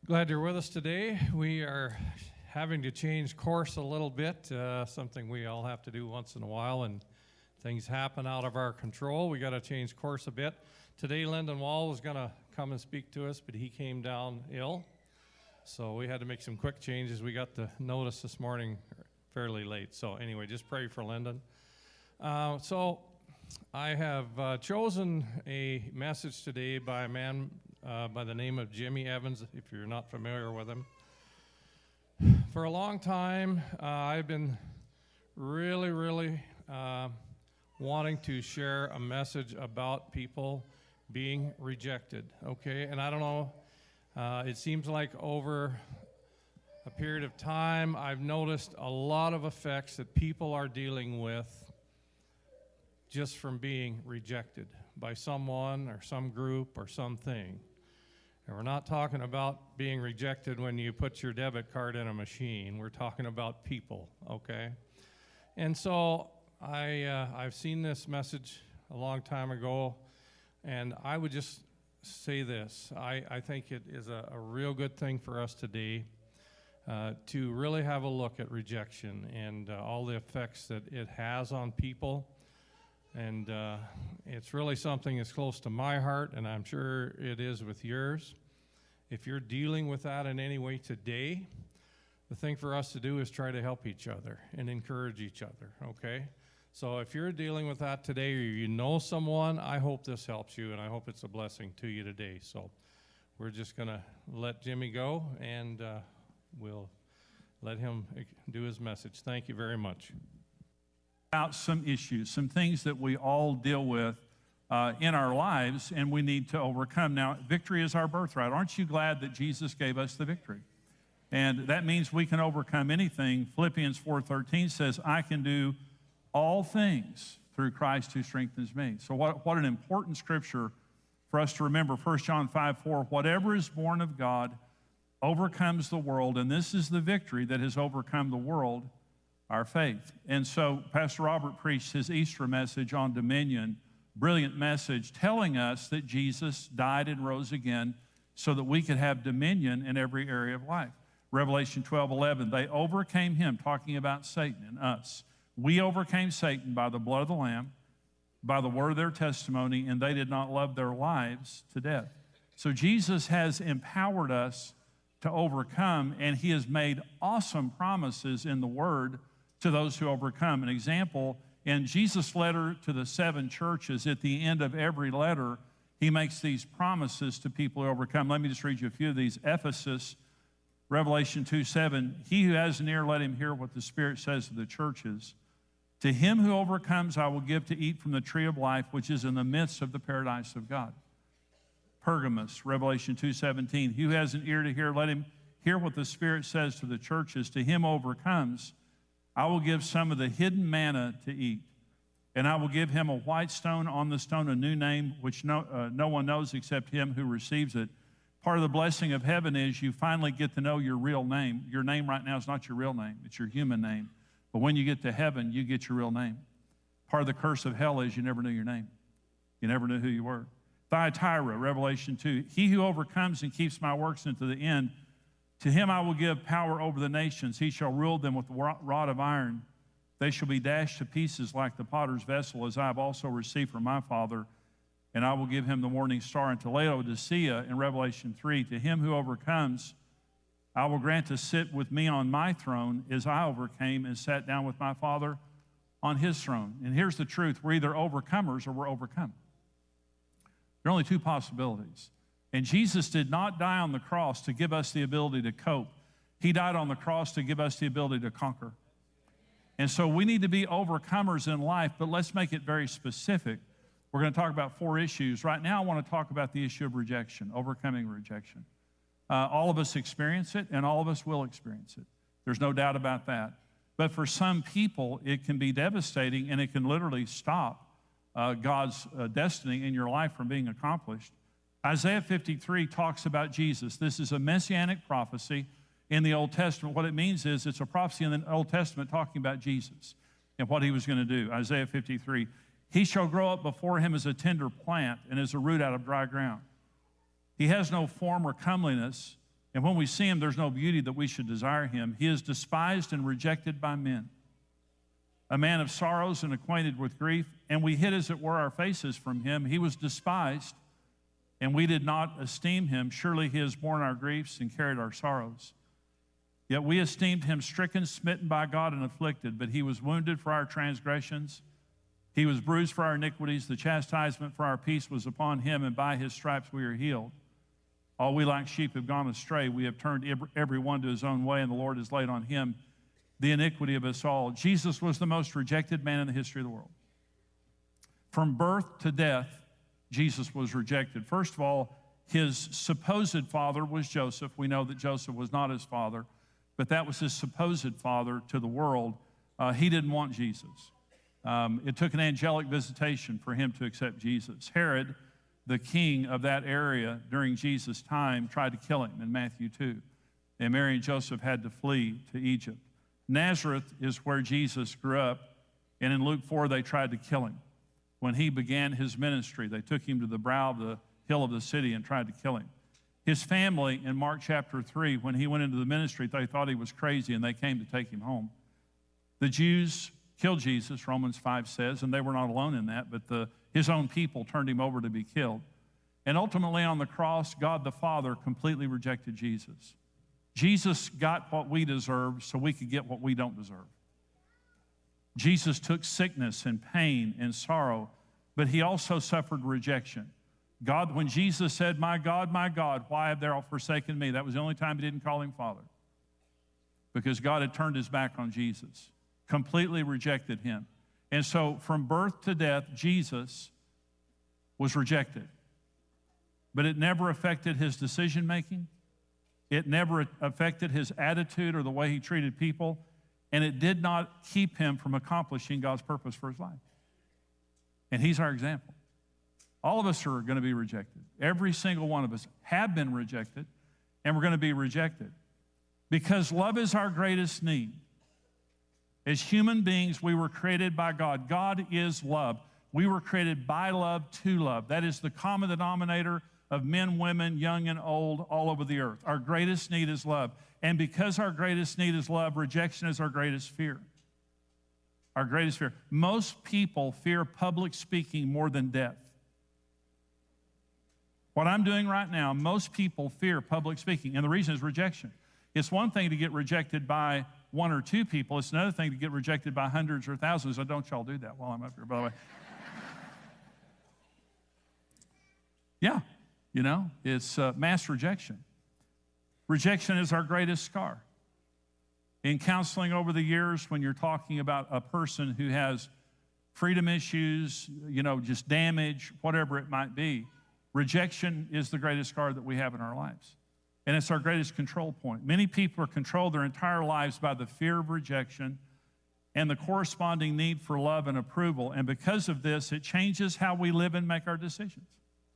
Glad you're with us today. We are having to change course a little bit, something we all have to do once in a while, and things happen out of our control. We got to change course a bit. Today, Lyndon Wall was going to come and speak to us, but he came down ill, so we had to make some quick changes. We got the notice this morning fairly late, so anyway, just pray for Lyndon. So I have chosen a message today by a man by the name of Jimmy Evans, if you're not familiar with him. For a long time, I've been really wanting to share a message about people being rejected, okay? And I don't know, it seems like over a period of time, I've noticed a lot of effects that people are dealing with just from being rejected by someone or some group or something. And we're not talking about being rejected when you put your debit card in a machine. We're talking about people, okay? And so I've seen this message a long time ago, and I would just say this. I think it is a real good thing for us today to really have a look at rejection and all the effects that it has on people. And it's really something that's close to my heart, and I'm sure it is with yours. If you're dealing with that in any way today, the thing for us to do is try to help each other and encourage each other, okay? So if you're dealing with that today or you know someone, I hope this helps you, and I hope it's a blessing to you today. So we're just going to let Jimmy go, and we'll let him do his message. Thank you very much. About some issues, some things that we all deal with in our lives, and we need to overcome. Now, victory is our birthright. Aren't you glad that Jesus gave us the victory? And that means we can overcome anything. Philippians 4:13 says, I can do all things through Christ who strengthens me. So what an important scripture for us to remember. 1 John 5:4, whatever is born of God overcomes the world, and this is the victory that has overcome the world, our faith. And so Pastor Robert preached his Easter message on dominion, brilliant message, telling us that Jesus died and rose again so that we could have dominion in every area of life. Revelation 12:11, they overcame him, talking about Satan and us. We overcame Satan by the blood of the Lamb, by the word of their testimony, and they did not love their lives to death. So Jesus has empowered us to overcome, and he has made awesome promises in the word to those who overcome. An example, in Jesus' letter to the 7 churches, at the end of every letter, he makes these promises to people who overcome. Let me just read you a few of these. Ephesus, Revelation 2:7, he who has an ear, let him hear what the Spirit says to the churches. To him who overcomes, I will give to eat from the tree of life, which is in the midst of the paradise of God. Pergamos, Revelation 2:17, he who has an ear to hear, let him hear what the Spirit says to the churches. To him who overcomes, I will give some of the hidden manna to eat, and I will give him a white stone, on the stone a new name, which no one knows except him who receives it. Part of the blessing of heaven is you finally get to know your real name. Your name right now is not your real name. It's your human name. But when you get to heaven, you get your real name. Part of the curse of hell is you never knew your name. You never knew who you were. Thyatira, Revelation 2, he who overcomes and keeps my works unto the end, to him I will give power over the nations. He shall rule them with a rod of iron. They shall be dashed to pieces like the potter's vessel, as I have also received from my Father. And I will give him the morning star. And to Laodicea, in Revelation 3, to him who overcomes, I will grant to sit with me on my throne, as I overcame and sat down with my Father on his throne. And here's the truth. We're either overcomers or we're overcome. There are only two possibilities. And Jesus did not die on the cross to give us the ability to cope. He died on the cross to give us the ability to conquer. And so we need to be overcomers in life, but let's make it very specific. We're going to talk about 4 issues. Right now, I want to talk about the issue of rejection, overcoming rejection. All of us experience it, and all of us will experience it. There's no doubt about that. But for some people, it can be devastating, and it can literally stop God's destiny in your life from being accomplished. Isaiah 53 talks about Jesus. This is a messianic prophecy in the Old Testament. What it means is it's a prophecy in the Old Testament talking about Jesus and what he was going to do. Isaiah 53, he shall grow up before him as a tender plant and as a root out of dry ground. He has no form or comeliness, And when we see him, there's no beauty that we should desire him. He is despised and rejected by men, a man of sorrows and acquainted with grief, and we hid, as it were, our faces from him. He was despised, and we did not esteem him. Surely he has borne our griefs and carried our sorrows. Yet we esteemed him stricken, smitten by God, and afflicted. But he was wounded for our transgressions. He was bruised for our iniquities. The chastisement for our peace was upon him, and by his stripes we are healed. All we like sheep have gone astray. We have turned every one to his own way, and the Lord has laid on him the iniquity of us all. Jesus was the most rejected man in the history of the world. From birth to death, Jesus was rejected. First of all, his supposed father was Joseph. We know that Joseph was not his father, but that was his supposed father to the world. He didn't want Jesus. It took an angelic visitation for him to accept Jesus. Herod, the king of that area during Jesus' time, tried to kill him in Matthew 2. And Mary and Joseph had to flee to Egypt. Nazareth is where Jesus grew up, and in Luke 4, they tried to kill him. When he began his ministry, they took him to the brow of the hill of the city and tried to kill him. His family, in Mark chapter 3, when he went into the ministry, they thought he was crazy, and they came to take him home. The Jews killed Jesus, Romans 5 says, and they were not alone in that, but his own people turned him over to be killed. And ultimately on the cross, God the Father completely rejected Jesus. Jesus got what we deserve so we could get what we don't deserve. Jesus took sickness and pain and sorrow, but he also suffered rejection. God, when Jesus said, my God, why have thou forsaken me?" That was the only time he didn't call him Father, because God had turned his back on Jesus, completely rejected him. And so from birth to death, Jesus was rejected. But it never affected his decision-making. It never affected his attitude or the way he treated people. And it did not keep him from accomplishing God's purpose for his life. And he's our example. All of us are going to be rejected. Every single one of us have been rejected, and we're going to be rejected. Because love is our greatest need. As human beings, we were created by God. God is love. We were created by love to love. That is the common denominator of men, women, young and old, all over the earth. Our greatest need is love. And because our greatest need is love, rejection is our greatest fear. Our greatest fear. Most people fear public speaking more than death. What I'm doing right now, most people fear public speaking, and the reason is rejection. It's one thing to get rejected by one or two people. It's another thing to get rejected by hundreds or thousands. So don't y'all do that while I'm up here, by the way. Yeah, you know, it's mass rejection. Rejection is our greatest scar. In counseling over the years, when you're talking about a person who has freedom issues, you know, just damage, whatever it might be, rejection is the greatest scar that we have in our lives. And it's our greatest control point. Many people are controlled their entire lives by the fear of rejection and the corresponding need for love and approval. And because of this, it changes how we live and make our decisions.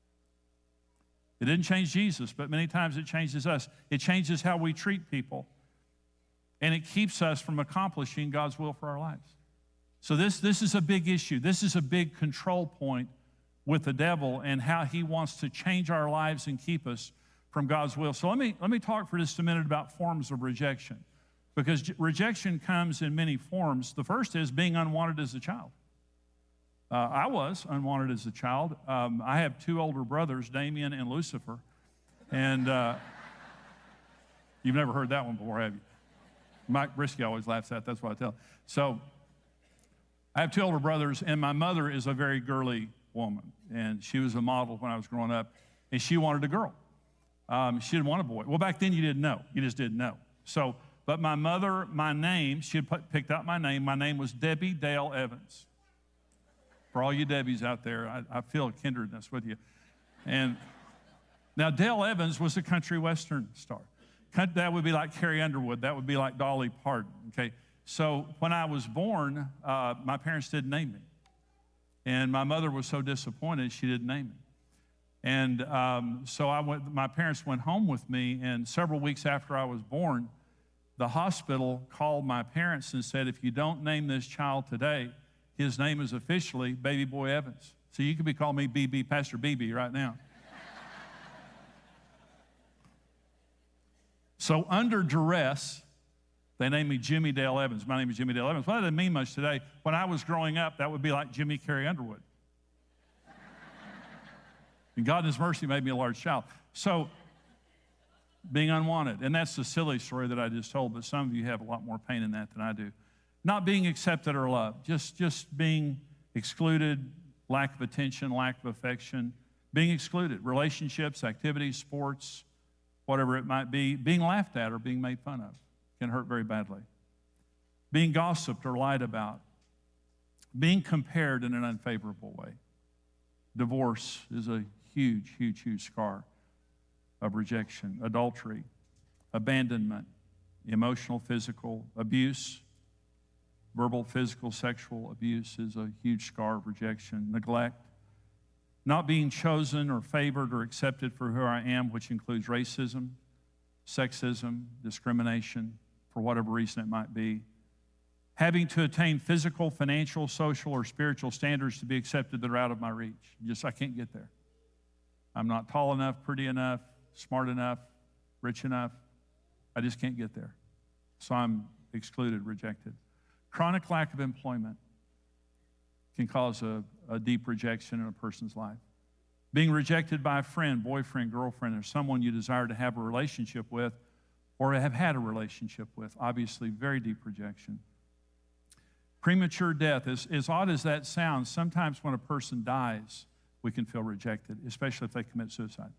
It didn't change Jesus, but many times it changes us. It changes how we treat people. And it keeps us from accomplishing God's will for our lives. So this is a big issue. This is a big control point with the devil and how he wants to change our lives and keep us from God's will. So let me talk for just a minute about forms of rejection, because rejection comes in many forms. The first is being unwanted as a child. I was unwanted as a child. I have two older brothers, Damien and Lucifer, and you've never heard that one before, have you? Mike Brisky always laughs at. That's what I tell. So I have two older brothers, and my mother is a very girly woman, and she was a model when I was growing up, and she wanted a girl. She didn't want a boy. Well, back then you didn't know. You just didn't know. So, but my mother, my name, she had picked out my name. My name was Debbie Dale Evans. For all you Debbies out there, I feel a kindredness with you. And now Dale Evans was a country western star. That would be like Carrie Underwood. That would be like Dolly Parton, okay? So when I was born, my parents didn't name me. And my mother was so disappointed she didn't name me. And so my parents went home with me, and several weeks after I was born, the hospital called my parents and said, if you don't name this child today, his name is officially Baby Boy Evans. So you could be calling me BB, Pastor BB right now. So under duress, they named me Jimmy Dale Evans. My name is Jimmy Dale Evans. Well, that doesn't mean much today. When I was growing up, that would be like Jimmy Carey Underwood. And God in His mercy made me a large child. So being unwanted, and that's the silly story that I just told, but some of you have a lot more pain in that than I do. Not being accepted or loved, just being excluded, lack of attention, lack of affection, being excluded, relationships, activities, sports, whatever it might be, being laughed at or being made fun of can hurt very badly. Being gossiped or lied about, being compared in an unfavorable way. Divorce is a huge, huge, huge scar of rejection. Adultery, abandonment, emotional, physical abuse, verbal, physical, sexual abuse is a huge scar of rejection. Neglect, not being chosen or favored or accepted for who I am, which includes racism, sexism, discrimination, for whatever reason it might be. Having to attain physical, financial, social, or spiritual standards to be accepted that are out of my reach. I can't get there. I'm not tall enough, pretty enough, smart enough, rich enough. I just can't get there. So I'm excluded, rejected. Chronic lack of employment can cause a deep rejection in a person's life. Being rejected by a friend, boyfriend, girlfriend, or someone you desire to have a relationship with or have had a relationship with. Obviously, very deep rejection. Premature death, as odd as that sounds, sometimes when a person dies, we can feel rejected, especially if they commit suicide.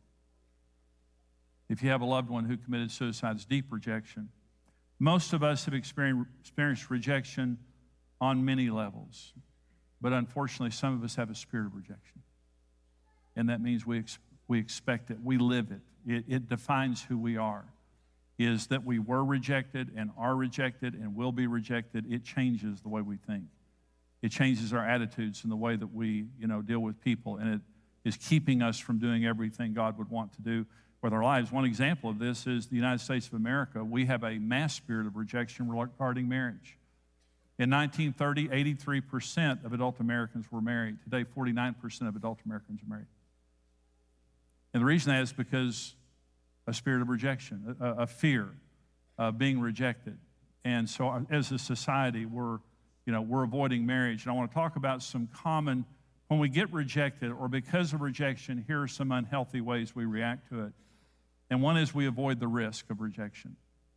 If you have a loved one who committed suicide, it's deep rejection. Most of us have experienced rejection on many levels, but unfortunately, some of us have a spirit of rejection. And that means we expect it, we live it. It defines who we are, is that we were rejected and are rejected and will be rejected. It changes the way we think. It changes our attitudes and the way that we, deal with people, and it is keeping us from doing everything God would want to do with our lives. One example of this is the United States of America. We have a mass spirit of rejection regarding marriage. In 1930, 83% of adult Americans were married. Today, 49% of adult Americans are married. And the reason that is because a spirit of rejection, a fear of being rejected. And so as a society, we're avoiding marriage. And I want to talk about some common, when we get rejected or because of rejection, here are some unhealthy ways we react to it. And one is we avoid the risk of rejection.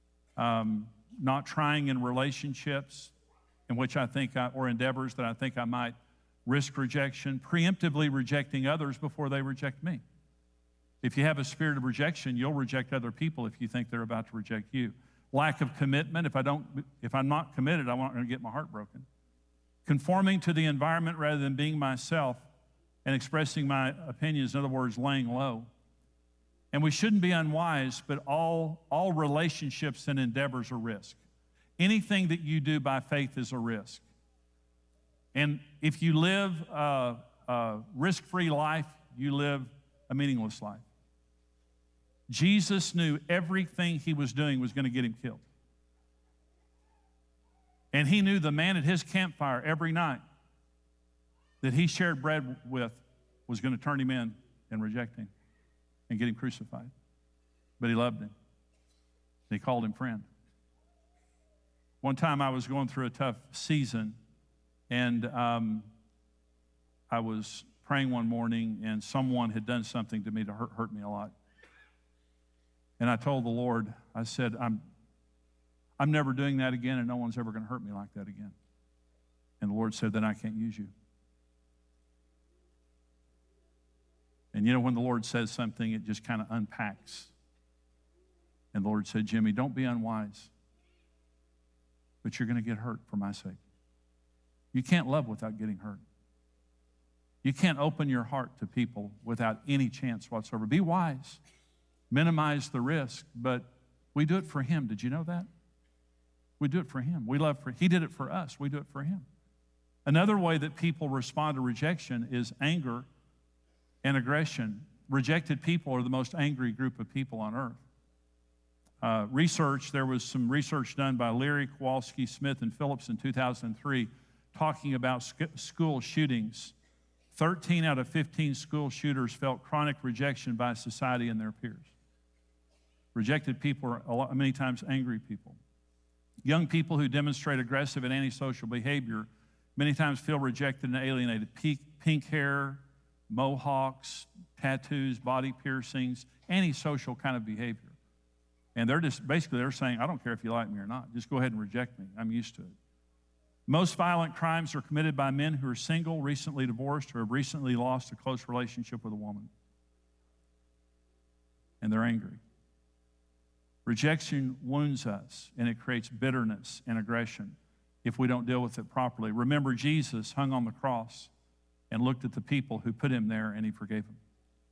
Not trying in relationships in which or endeavors that I think I might risk rejection, preemptively rejecting others before they reject me. If you have a spirit of rejection, you'll reject other people if you think they're about to reject you. Lack of commitment. If I'm not committed, I'm not going to get my heart broken. Conforming to the environment rather than being myself and expressing my opinions, in other words, laying low. And we shouldn't be unwise, but all relationships and endeavors are risk. Anything that you do by faith is a risk. And if you live a risk-free life, you live a meaningless life. Jesus knew everything he was doing was going to get him killed. And he knew the man at his campfire every night that he shared bread with was going to turn him in and reject him and get him crucified. But he loved him. He called him friend. One time I was going through a tough season, and I was praying one morning, and someone had done something to me to hurt me a lot. And I told the Lord, I said, I'm never doing that again, and no one's ever going to hurt me like that again. And the Lord said, then I can't use you. And when the Lord says something, it just kind of unpacks. And the Lord said, Jimmy, don't be unwise, but you're going to get hurt for my sake. You can't love without getting hurt. You can't open your heart to people without any chance whatsoever. Be wise. Minimize the risk, but we do it for him. Did you know that? We do it for him. He did it for us. We do it for him. Another way that people respond to rejection is anger and aggression. Rejected people are the most angry group of people on earth. There was some research done by Leary, Kowalski, Smith, and Phillips in 2003 talking about school shootings. 13 out of 15 school shooters felt chronic rejection by society and their peers. Rejected people are many times angry people. Young people who demonstrate aggressive and antisocial behavior many times feel rejected and alienated. Pink hair, mohawks, tattoos, body piercings, antisocial kind of behavior. And they're saying, I don't care if you like me or not. Just go ahead and reject me. I'm used to it. Most violent crimes are committed by men who are single, recently divorced, or have recently lost a close relationship with a woman. And they're angry. Rejection wounds us, and it creates bitterness and aggression if we don't deal with it properly. Remember, Jesus hung on the cross and looked at the people who put him there, and he forgave them.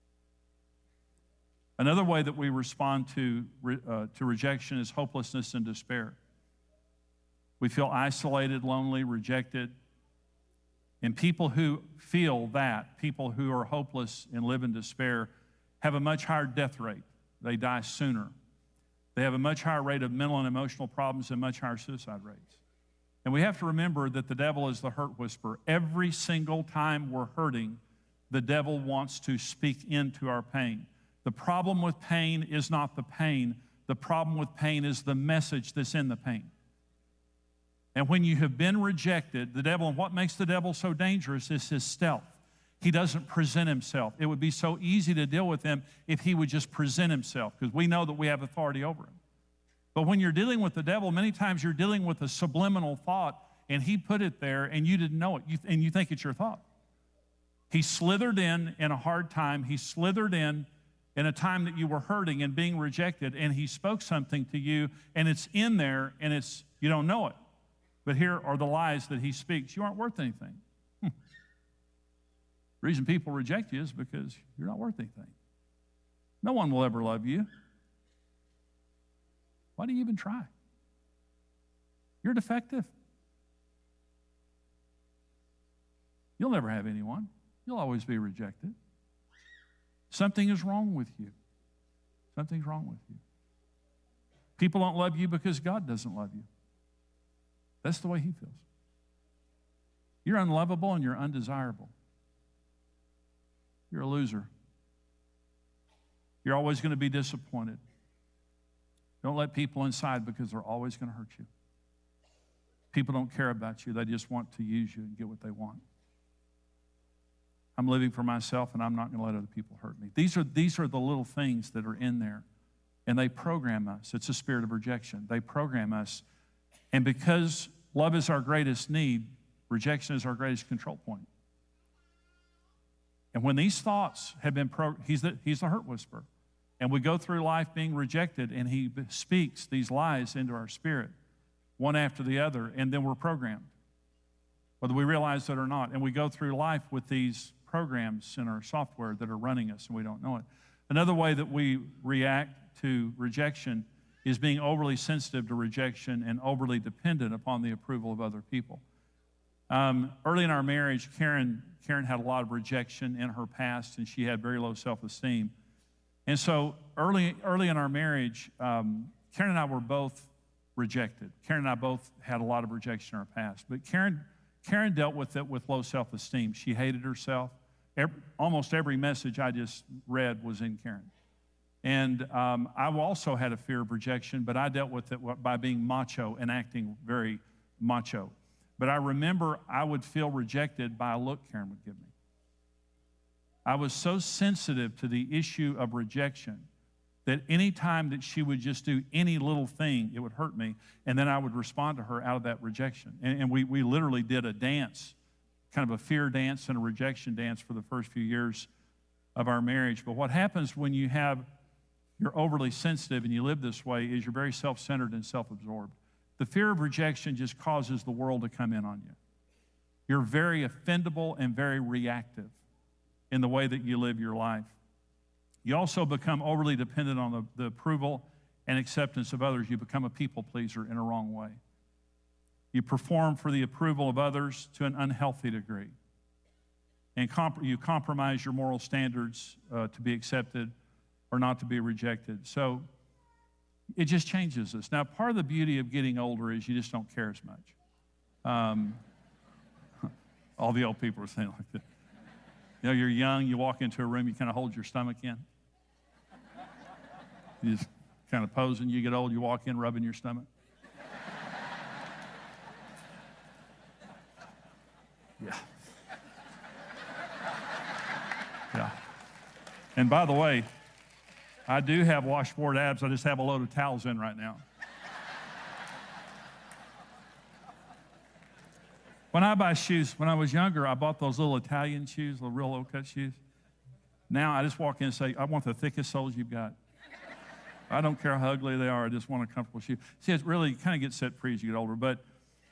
Another way that we respond to rejection is hopelessness and despair. We feel isolated, lonely, rejected. And people who feel that, people who are hopeless and live in despair, have a much higher death rate. They die sooner. They have a much higher rate of mental and emotional problems and much higher suicide rates. And we have to remember that the devil is the hurt whisperer. Every single time we're hurting, the devil wants to speak into our pain. The problem with pain is not the pain. The problem with pain is the message that's in the pain. And when you have been rejected, the devil, and what makes the devil so dangerous is his stealth. He doesn't present himself. It would be so easy to deal with him if he would just present himself, because we know that we have authority over him. But when you're dealing with the devil, many times you're dealing with a subliminal thought, and he put it there, and you didn't know it, and you think it's your thought. He slithered in a hard time. He slithered in a time that you were hurting and being rejected, and he spoke something to you, and it's in there, and you don't know it. But here are the lies that he speaks. You aren't worth anything. The reason people reject you is because you're not worth anything. No one will ever love you. Why do you even try? You're defective. You'll never have anyone. You'll always be rejected. Something is wrong with you. Something's wrong with you. People don't love you because God doesn't love you. That's the way he feels. You're unlovable and you're undesirable. You're a loser. You're always going to be disappointed. Don't let people inside because they're always going to hurt you. People don't care about you. They just want to use you and get what they want. I'm living for myself, and I'm not going to let other people hurt me. These are the little things that are in there, and they program us. It's a spirit of rejection. They program us. And because love is our greatest need, rejection is our greatest control point. And when these thoughts have been he's the hurt whisperer. And we go through life being rejected, and he speaks these lies into our spirit, one after the other, and then we're programmed, whether we realize it or not. And we go through life with these programs in our software that are running us, and we don't know it. Another way that we react to rejection is being overly sensitive to rejection and overly dependent upon the approval of other people. Early in our marriage, Karen had a lot of rejection in her past, and she had very low self-esteem. And so early in our marriage, Karen and I were both rejected. Karen and I both had a lot of rejection in our past. But Karen dealt with it with low self-esteem. She hated herself. Almost every message I just read was in Karen. And I also had a fear of rejection, but I dealt with it by being macho and acting very macho. But I remember I would feel rejected by a look Karen would give me. I was so sensitive to the issue of rejection that any time that she would just do any little thing, it would hurt me, and then I would respond to her out of that rejection. And we literally did a dance, kind of a fear dance and a rejection dance for the first few years of our marriage. But what happens when you're overly sensitive and you live this way is you're very self-centered and self-absorbed. The fear of rejection just causes the world to come in on you. You're very offendable and very reactive in the way that you live your life. You also become overly dependent on the approval and acceptance of others. You become a people pleaser in a wrong way. You perform for the approval of others to an unhealthy degree. And you compromise your moral standards to be accepted or not to be rejected. So it just changes us. Now, part of the beauty of getting older is you just don't care as much. All the old people are saying like that. You know, you're young, you walk into a room, you kind of hold your stomach in. You just kind of posing. You get old, you walk in rubbing your stomach. Yeah. Yeah. And by the way, I do have washboard abs. I just have a load of towels in right now. When I buy shoes, when I was younger, I bought those little Italian shoes, the real low-cut shoes. Now I just walk in and say, I want the thickest soles you've got. I don't care how ugly they are. I just want a comfortable shoe. See, it really kind of gets set free as you get older. But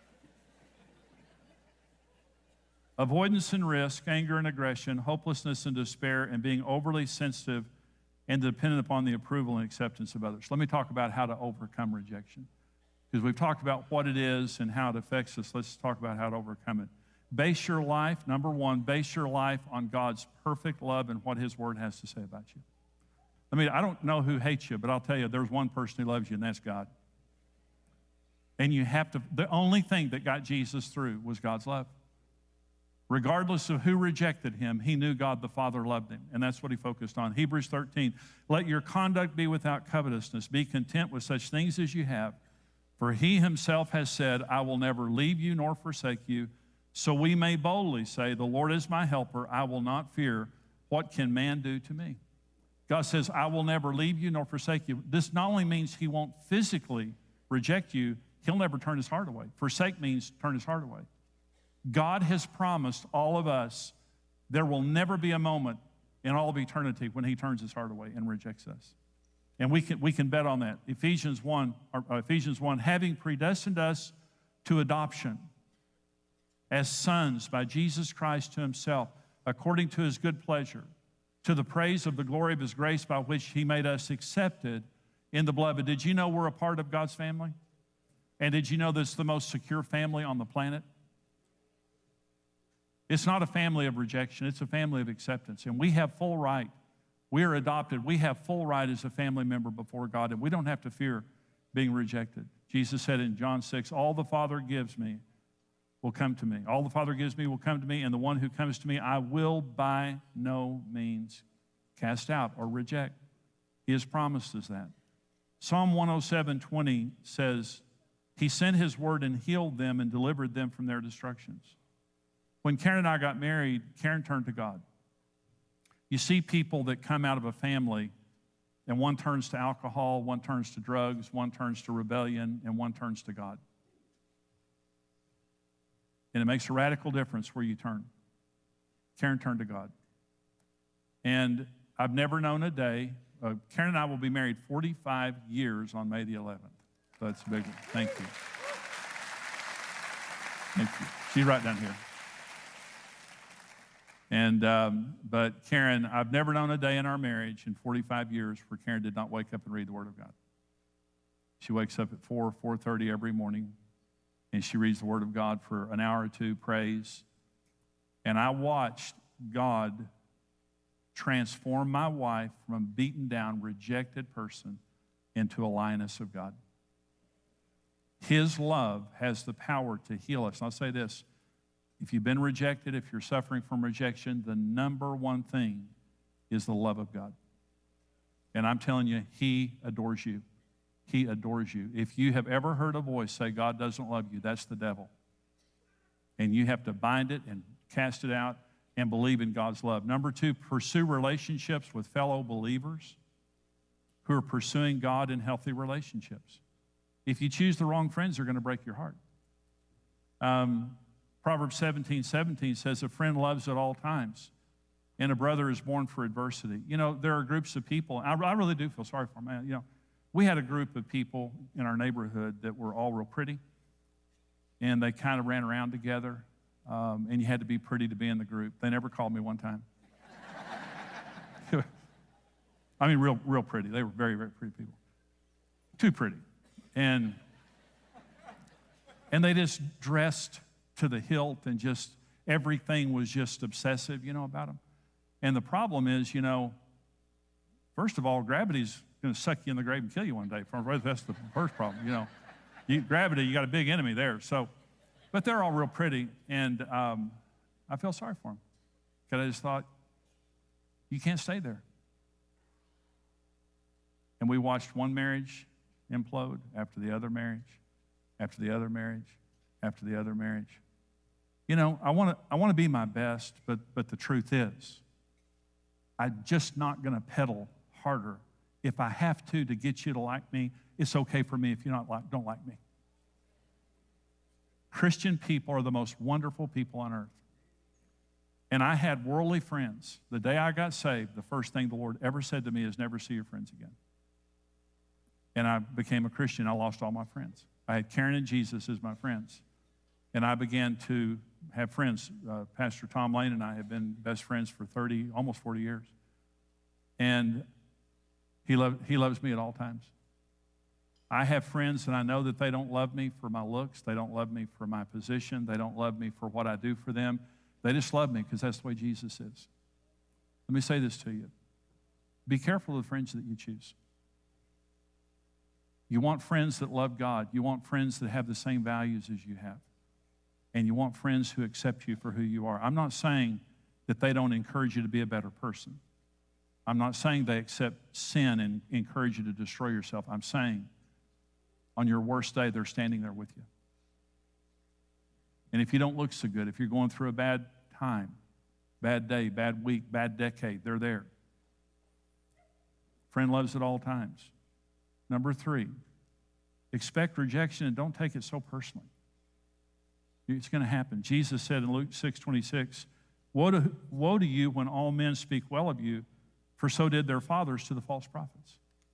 avoidance and risk, anger and aggression, hopelessness and despair, and being overly sensitive and dependent upon the approval and acceptance of others. Let me talk about how to overcome rejection. Because we've talked about what it is and how it affects us. Let's talk about how to overcome it. Base your life, number one, base your life on God's perfect love and what His Word has to say about you. I don't know who hates you, but I'll tell you, there's one person who loves you, and that's God. And you have to, the only thing that got Jesus through was God's love. Regardless of who rejected Him, He knew God the Father loved Him, and that's what He focused on. Hebrews 13, let your conduct be without covetousness. Be content with such things as you have. For He Himself has said, I will never leave you nor forsake you. So we may boldly say, the Lord is my helper. I will not fear. What can man do to me? God says, I will never leave you nor forsake you. This not only means He won't physically reject you, He'll never turn His heart away. Forsake means turn His heart away. God has promised all of us there will never be a moment in all of eternity when He turns His heart away and rejects us. And we can bet on that. Ephesians 1, having predestined us to adoption as sons by Jesus Christ to Himself, according to His good pleasure, to the praise of the glory of His grace by which He made us accepted in the beloved. Did you know we're a part of God's family? And did you know this is the most secure family on the planet? It's not a family of rejection. It's a family of acceptance. And we have full right. We are adopted. We have full right as a family member before God, and we don't have to fear being rejected. Jesus said in John 6, all the Father gives me will come to me. All the Father gives me will come to me, and the one who comes to me I will by no means cast out or reject. He has promised us that. Psalm 107:20 says, He sent His word and healed them and delivered them from their destructions. When Karen and I got married, Karen turned to God. You see people that come out of a family, and one turns to alcohol, one turns to drugs, one turns to rebellion, and one turns to God. And it makes a radical difference where you turn. Karen turned to God. And I've never known a day, Karen and I will be married 45 years on May the 11th. So that's a big one. Thank you. Thank you. She's right down here. And, but Karen, I've never known a day in our marriage in 45 years where Karen did not wake up and read the Word of God. She wakes up at 4:30 every morning, and she reads the Word of God for an hour or two, prays. And I watched God transform my wife from a beaten down, rejected person into a lioness of God. His love has the power to heal us. And I'll say this. If you've been rejected, if you're suffering from rejection, the number one thing is the love of God. And I'm telling you, He adores you. He adores you. If you have ever heard a voice say, God doesn't love you, that's the devil. And you have to bind it and cast it out and believe in God's love. Number two, pursue relationships with fellow believers who are pursuing God in healthy relationships. If you choose the wrong friends, they're going to break your heart. Proverbs 17:17 says, a friend loves at all times, and a brother is born for adversity. You know, there are groups of people, I really do feel sorry for them, man. You know, we had a group of people in our neighborhood that were all real pretty, and they kind of ran around together, and you had to be pretty to be in the group. They never called me one time. I mean, real pretty. They were very, very pretty people. Too pretty. And they just dressed to the hilt, and just everything was just obsessive, you know, about them. And the problem is, you know, first of all, gravity's going to suck you in the grave and kill you one day. That's the first problem, you know. Gravity, you got a big enemy there. So, but they're all real pretty, and I feel sorry for them. Because I just thought, you can't stay there. And we watched one marriage implode after the other marriage, after the other marriage, after the other marriage. You know, I want to be my best, but the truth is, I'm just not going to pedal harder. If I have to get you to like me, it's okay for me if you don't like me. Christian people are the most wonderful people on earth. And I had worldly friends. The day I got saved, the first thing the Lord ever said to me is never see your friends again. And I became a Christian. I lost all my friends. I had Karen and Jesus as my friends. And I began to have friends. Pastor Tom Lane and I have been best friends for almost 40 years. And he loves me at all times. I have friends, and I know that they don't love me for my looks. They don't love me for my position. They don't love me for what I do for them. They just love me because that's the way Jesus is. Let me say this to you. Be careful of the friends that you choose. You want friends that love God. You want friends that have the same values as you have. And you want friends who accept you for who you are. I'm not saying that they don't encourage you to be a better person. I'm not saying they accept sin and encourage you to destroy yourself. I'm saying on your worst day, they're standing there with you. And if you don't look so good, if you're going through a bad time, bad day, bad week, bad decade, they're there. Friend loves at all times. Number 3, expect rejection and don't take it so personally. It's going to happen. Jesus said in Luke 6:26, woe to you when all men speak well of you, for so did their fathers to the false prophets.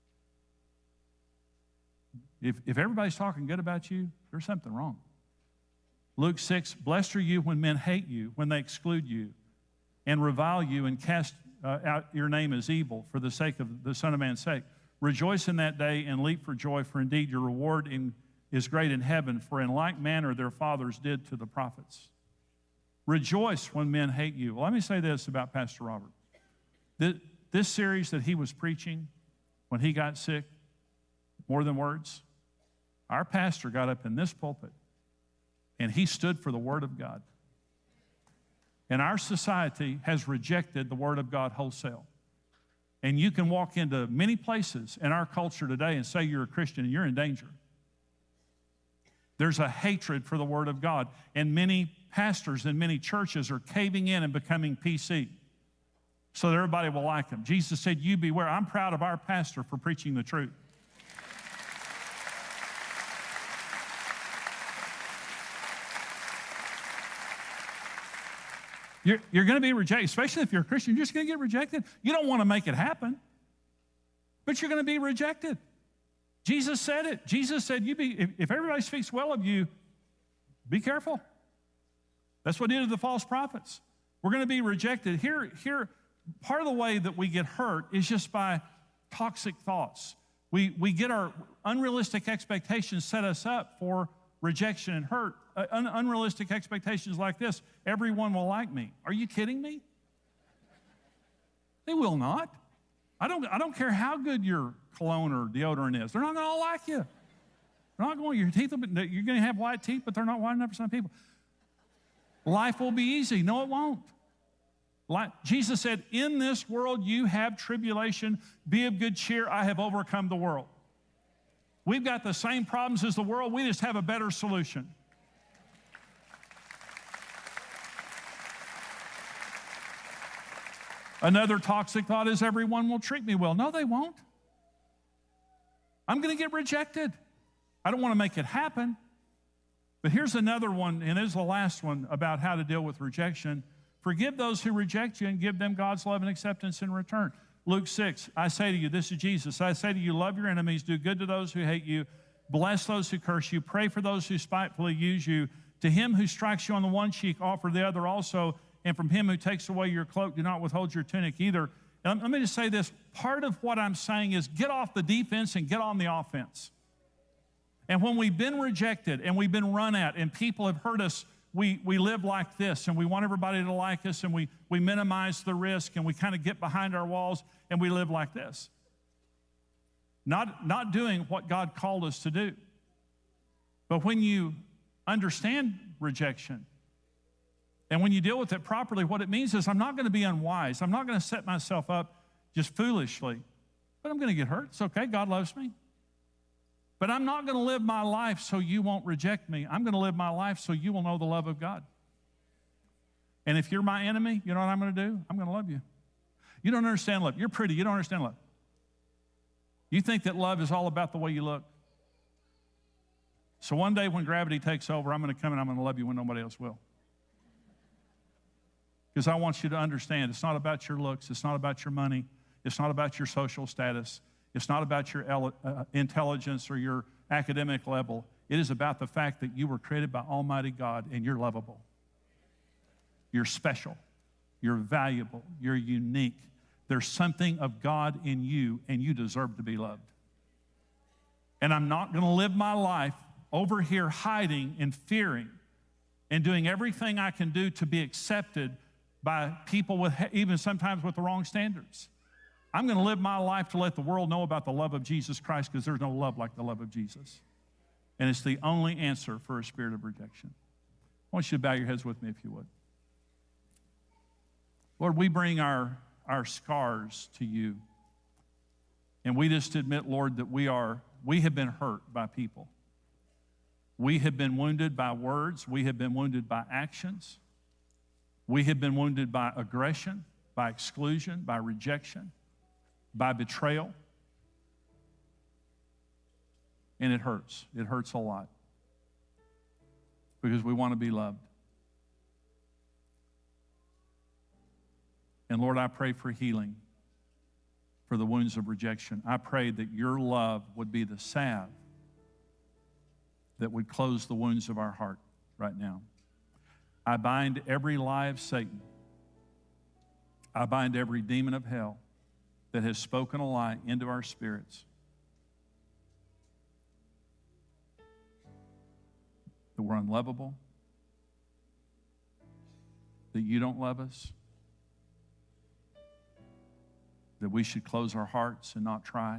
If everybody's talking good about you, there's something wrong. Luke 6, blessed are you when men hate you, when they exclude you, and revile you and cast out your name as evil for the sake of the Son of Man's sake. Rejoice in that day and leap for joy, for indeed your reward is great in heaven, for in like manner their fathers did to the prophets. Rejoice when men hate you. Well, let me say this about Pastor Robert. This series that he was preaching when he got sick, More Than Words, our pastor got up in this pulpit and he stood for the Word of God. And our society has rejected the Word of God wholesale. And you can walk into many places in our culture today and say you're a Christian and you're in danger. There's a hatred for the Word of God. And many pastors and many churches are caving in and becoming PC so that everybody will like them. Jesus said, you beware. I'm proud of our pastor for preaching the truth. You're going to be rejected, especially if you're a Christian. You're just going to get rejected. You don't want to make it happen, but you're going to be rejected. Jesus said it. Jesus said, if everybody speaks well of you, be careful. That's what he did to the false prophets. We're going to be rejected. Here, part of the way that we get hurt is just by toxic thoughts. We get our unrealistic expectations set us up for rejection and hurt. Unrealistic expectations like this: everyone will like me. Are you kidding me? They will not. I don't care how good your cologne or deodorant is. They're not going to all like you. They're not going. Your teeth. You're going to have white teeth, but they're not white enough for some people. Life will be easy. No, it won't. Jesus said, "In this world you have tribulation. Be of good cheer. I have overcome the world." We've got the same problems as the world. We just have a better solution. Another toxic thought is everyone will treat me well. No, they won't. I'm going to get rejected. I don't want to make it happen. But here's another one, and this is the last one about how to deal with rejection. Forgive those who reject you and give them God's love and acceptance in return. Luke 6, I say to you, this is Jesus, I say to you, love your enemies, do good to those who hate you, bless those who curse you, pray for those who spitefully use you. To him who strikes you on the one cheek, offer the other also. And from him who takes away your cloak, do not withhold your tunic either. And let me just say this. Part of what I'm saying is get off the defense and get on the offense. And when we've been rejected and we've been run at and people have hurt us, we live like this and we want everybody to like us and we minimize the risk and we kind of get behind our walls and we live like this. Not doing what God called us to do. But when you understand rejection, and when you deal with it properly, what it means is I'm not going to be unwise. I'm not going to set myself up just foolishly. but I'm going to get hurt. It's okay. God loves me. But I'm not going to live my life so you won't reject me. I'm going to live my life so you will know the love of God. And if you're my enemy, you know what I'm going to do? I'm going to love you. You don't understand love. You're pretty. You don't understand love. You think that love is all about the way you look. So one day when gravity takes over, I'm going to come and I'm going to love you when nobody else will. Because I want you to understand it's not about your looks. It's not about your money. It's not about your social status. It's not about your intelligence or your academic level. It is about the fact that you were created by Almighty God and you're lovable. You're special. You're valuable. You're unique. There's something of God in you, and you deserve to be loved. And I'm not going to live my life over here hiding and fearing and doing everything I can do to be accepted by people with, even sometimes with the wrong standards. I'm going to live my life to let the world know about the love of Jesus Christ, because there's no love like the love of Jesus. And it's the only answer for a spirit of rejection. I want you to bow your heads with me if you would. Lord, we bring our scars to you. And we just admit, Lord, that we have been hurt by people. We have been wounded by words. We have been wounded by actions. We have been wounded by aggression, by exclusion, by rejection, by betrayal. And it hurts. It hurts a lot. Because we want to be loved. And Lord, I pray for healing for the wounds of rejection. I pray that your love would be the salve that would close the wounds of our heart right now. I bind every lie of Satan. I bind every demon of hell that has spoken a lie into our spirits. That we're unlovable. That you don't love us. That we should close our hearts and not try.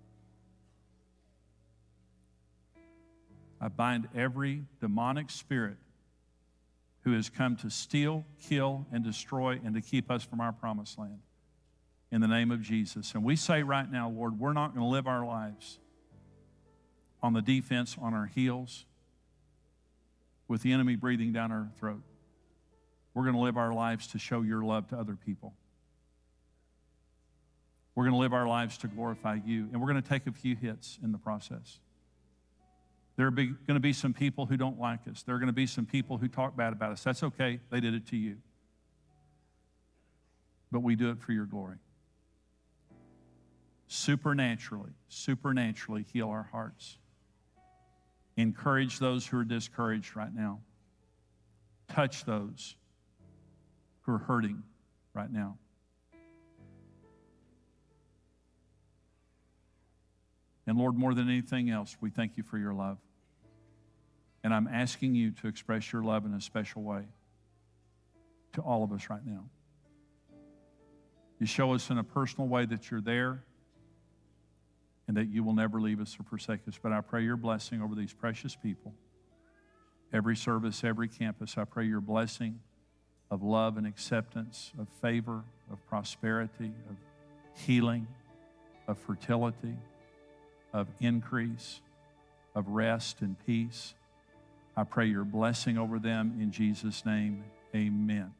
I bind every demonic spirit who has come to steal, kill, and destroy, and to keep us from our promised land. In the name of Jesus. And we say right now, Lord, we're not going to live our lives on the defense, on our heels, with the enemy breathing down our throat. We're going to live our lives to show your love to other people. We're going to live our lives to glorify you, and we're going to take a few hits in the process. There are going to be some people who don't like us. There are going to be some people who talk bad about us. That's okay. They did it to you. But we do it for your glory. Supernaturally heal our hearts. Encourage those who are discouraged right now. Touch those who are hurting right now. And Lord, more than anything else, we thank you for your love. And I'm asking you to express your love in a special way to all of us right now. You show us in a personal way that you're there and that you will never leave us or forsake us. But I pray your blessing over these precious people. Every service, every campus, I pray your blessing of love and acceptance, of favor, of prosperity, of healing, of fertility, of increase, of rest and peace. I pray your blessing over them in Jesus' name. Amen.